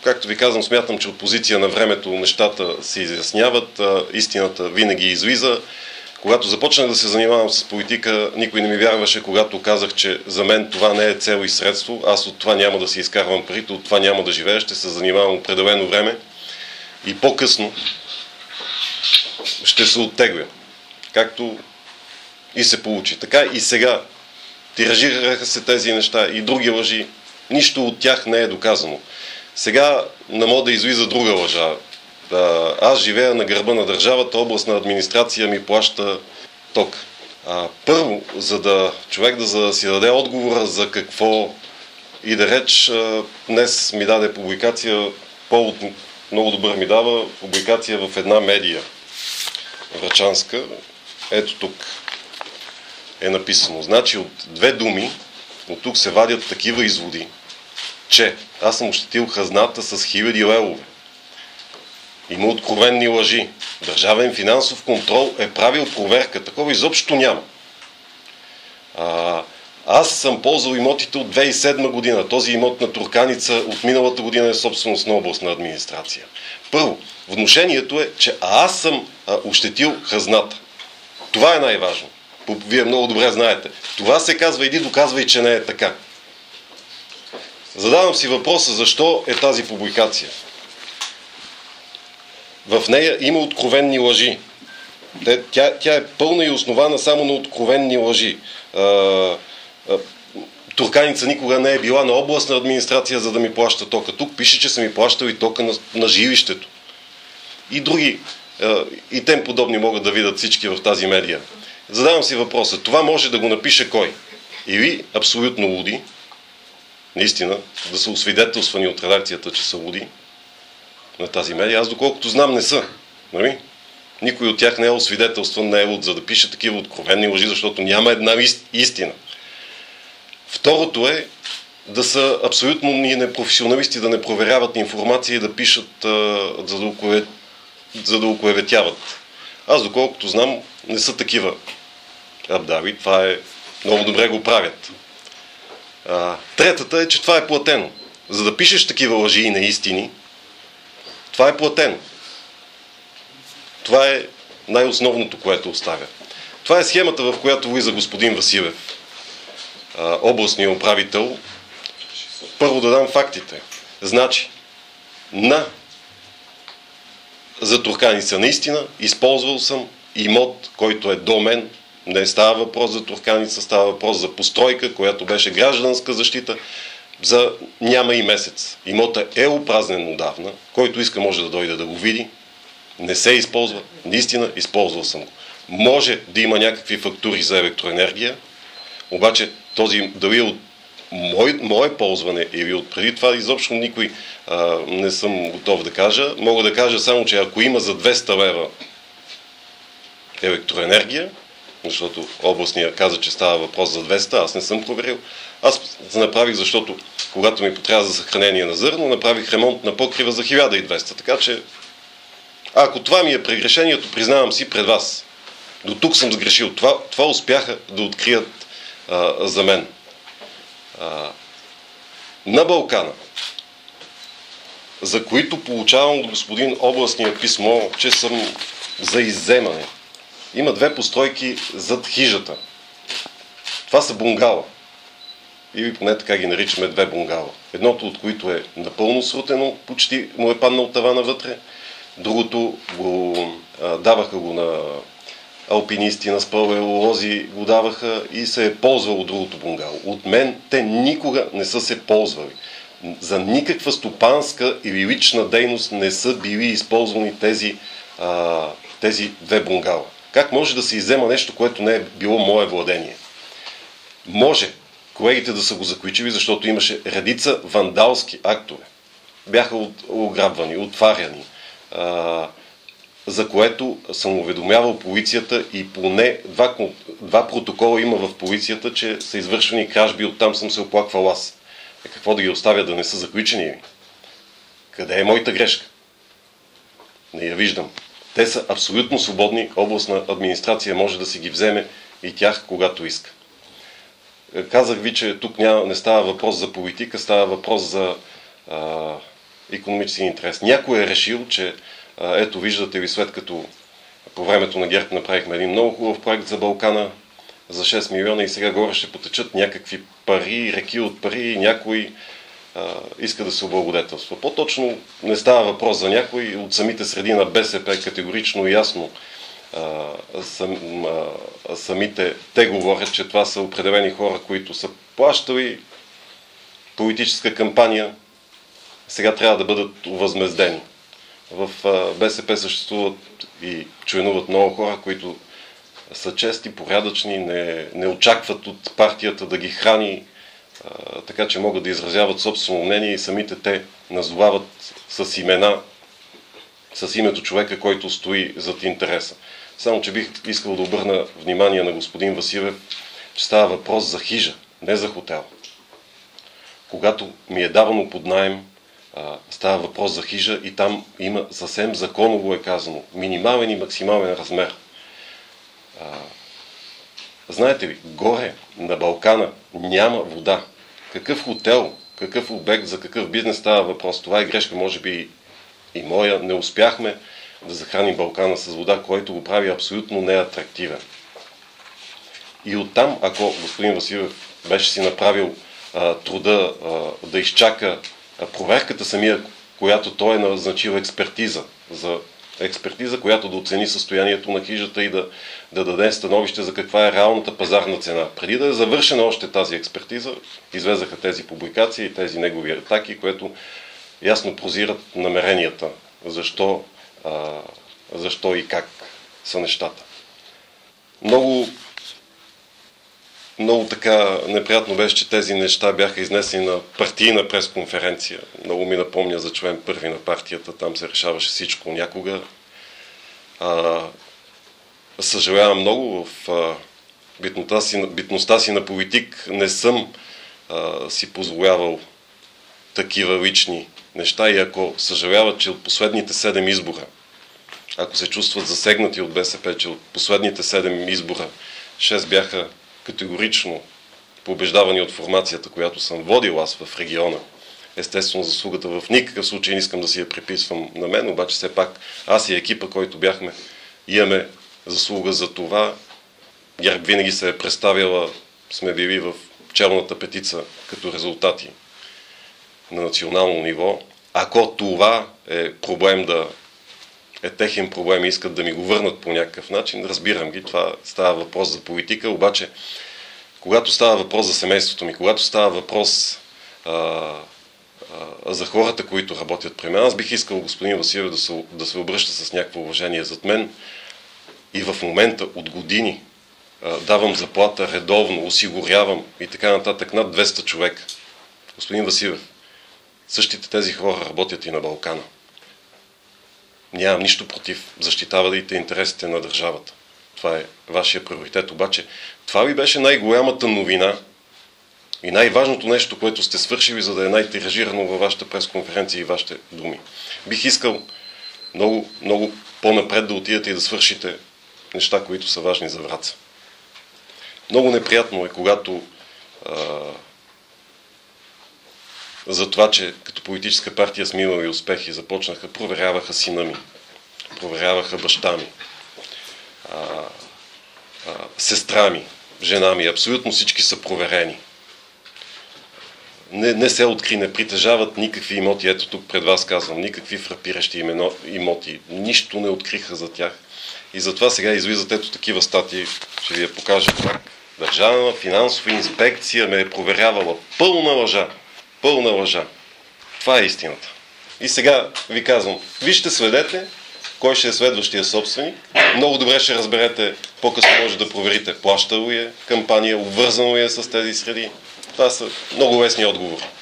както ви казвам, смятам, че от позиция на времето нещата се изясняват, истината винаги излиза. Когато започнах да се занимавам с политика, никой не ми вярваше, когато казах, че за мен това не е цел и средство. Аз от това няма да си изкарвам парите, от това няма да живея, ще се занимавам определено време и по-късно ще се оттегля. Както и се получи. Така и сега тиражираха се тези неща и други лъжи. Нищо от тях не е доказано. Сега на мода излиза друга лъжа. Аз живея на гърба на държавата, областна администрация ми плаща ток. Първо, за да си даде отговора за какво и да реч, днес ми даде публикация, повод много добър ми дава, публикация в една медия, врачанска. Ето тук е написано. Значи от две думи, от тук се вадят такива изводи, че аз съм ощетил хазната с 1000 левове. Има откровенни лъжи. Държавен финансов контрол е правил проверка. Такова изобщо няма. Аз съм ползвал имотите от 2007 година. Този имот на Турканица от миналата година е собственост на областна администрация. Първо, внушението е, че аз съм ощетил хазната. Това е най-важно. Вие много добре знаете. Това се казва, иди доказвай, че не е така. Задавам си въпроса, защо е тази публикация. В нея има откровенни лъжи. Тя е пълна и основана само на откровенни лъжи. Турканица никога не е била на областна администрация, за да ми плаща тока. Тук пише, че са ми плащал и тока на жилището. И други, и тем подобни могат да видят всички в тази медия. Задавам си въпроса, това може да го напише кой? Или абсолютно луди, наистина, да са освидетелствани от редакцията, че са луди на тази медия. Аз доколкото знам не са. Нали? Никой от тях не е освидетелстван, не е луд, за да пише такива откровенни лъжи, защото няма една истина. Второто е да са абсолютно непрофесионалисти, да не проверяват информация и да пишат, за да оклеветяват. Аз доколкото знам, не са такива абдави. Това е много добре го правят. Третата е, че това е платено. За да пишеш такива лъжи и неистини, това е платено. Това е най-основното, което оставя. Това е схемата, в която влиза господин Василев, областният управител. Първо да дам фактите. Значи, за Турканица наистина използвал съм имот, който е до мен. Не става въпрос за Турканица, става въпрос за постройка, която беше гражданска защита. За няма и месец. Имота е опразнен отдавна. Който иска може да дойде да го види. Не се използва. Наистина използвал съм го. Може да има някакви фактури за електроенергия, обаче този дали е от мое ползване или от преди това изобщо никой не съм готов да кажа. Мога да кажа само, че ако има за 200 лева електроенергия, защото областния каза, че става въпрос за 200, аз не съм проверил. Аз се направих, защото когато ми потрябва за съхранение на зърно, направих ремонт на покрива за 1200. Така че, ако това ми е прегрешението, признавам си пред вас. До тук съм сгрешил. Това успяха да открият за мен. На Балкана, за които получавам от господин областния писмо, че съм за изземане. Има две постройки зад хижата. Това са бунгала. Или поне така ги наричаме две бунгала. Едното от които е напълно срутено, почти му е паднал тавана вътре. Другото даваха го на алпинисти, на спелеолози, го даваха и се е ползвало другото бунгало. От мен те никога не са се ползвали. За никаква стопанска или лична дейност не са били използвани тези две бунгала. Как може да се иззема нещо, което не е било мое владение? Може колегите да са го заключили, защото имаше редица вандалски актове. Бяха ограбвани, отваряни, за което съм уведомявал полицията и поне два протокола има в полицията, че са извършвани кражби, оттам съм се оплаквал аз. Какво да ги оставя да не са заключени? Къде е моята грешка? Не я виждам. Те са абсолютно свободни. Областна администрация може да си ги вземе и тях, когато иска. Казах ви, че тук не става въпрос за политика, става въпрос за икономически интерес. Някой е решил, че ето виждате ви, след като по времето на ГЕРБ направихме един много хубав проект за Балкана за 6 милиона и сега горе ще потечат някакви пари, реки от пари и някой иска да се облагодетелства. По-точно не става въпрос за някой, от самите среди на БСП категорично и ясно самите те говорят, че това са определени хора, които са плащали политическа кампания, сега трябва да бъдат възмездени. В БСП съществуват и членуват много хора, които са чести, порядъчни, не очакват от партията да ги храни, така че могат да изразяват собствено мнение и самите те назовават с имена, с името човека, който стои зад интереса. Само, че бих искал да обърна внимание на господин Василев, че става въпрос за хижа, не за хотел. Когато ми е давано под наем, става въпрос за хижа и там има съвсем законово е казано минимален и максимален размер. Знаете ли, горе на Балкана няма вода. Какъв хотел, какъв обект, за какъв бизнес става въпрос? Това е грешка, може би и моя. Не успяхме да захраним Балкана с вода, който го прави абсолютно неатрактивен. И оттам, ако господин Василев беше си направил труда да изчака проверката самия, която той е назначил експертиза, която да оцени състоянието на хижата и да даде становище за каква е реалната пазарна цена. Преди да е завършена още тази експертиза, излезаха тези публикации и тези негови атаки, което ясно прозират намеренията, защо и как са нещата. Много така неприятно беше, че тези неща бяха изнесени на партийна пресконференция. Много ми напомня за член първи на партията, там се решаваше всичко някога. Съжалявам много, в битността си на политик не съм си позволявал такива лични неща и ако съжаляват, че от последните 7 избора, ако се чувстват засегнати от БСП, че от последните 7 избора 6 бяха категорично побеждавани от формацията, която съм водил аз в региона. Естествено, заслугата в никакъв случай не искам да си я приписвам на мен, обаче все пак аз и екипа, който бяхме, имаме заслуга за това. ГЕРБ винаги се е представяла, сме били в челната петица като резултати на национално ниво. Ако това е проблем техен проблем и искат да ми го върнат по някакъв начин, разбирам ги, това става въпрос за политика, обаче когато става въпрос за семейството ми, когато става въпрос за хората, които работят при мен, аз бих искал господин Василев да се обръща с някакво уважение зад мен и в момента от години давам заплата редовно, осигурявам и така нататък над 200 човека. Господин Василев, същите тези хора работят и на Балкана. Нямам нищо против. Защитавайте интересите на държавата. Това е вашия приоритет. Обаче, това ви беше най-голямата новина и най-важното нещо, което сте свършили, за да е най-тиражирано във вашата пресконференция и вашите думи. Бих искал много, много по-напред да отидете и да свършите неща, които са важни за Враца. Много неприятно е, когато за това, че като политическа партия сме имали успехи, проверяваха сина ми, проверяваха баща ми, сестра ми, жена ми, абсолютно всички са проверени. Не се откри, не притежават никакви имоти, ето тук пред вас казвам, никакви фрапиращи имоти, нищо не откриха за тях. И затова сега излизат ето такива статии, ще ви я покажа как Държавна финансова инспекция ме е проверявала. Пълна лъжа. Пълна лъжа. Това е истината. И сега ви казвам, вижте, следете кой ще е следващия собственик. Много добре ще разберете, по-късно може да проверите плащало ли е кампания, обвързано ли е с тези среди. Това са много лесни отговори.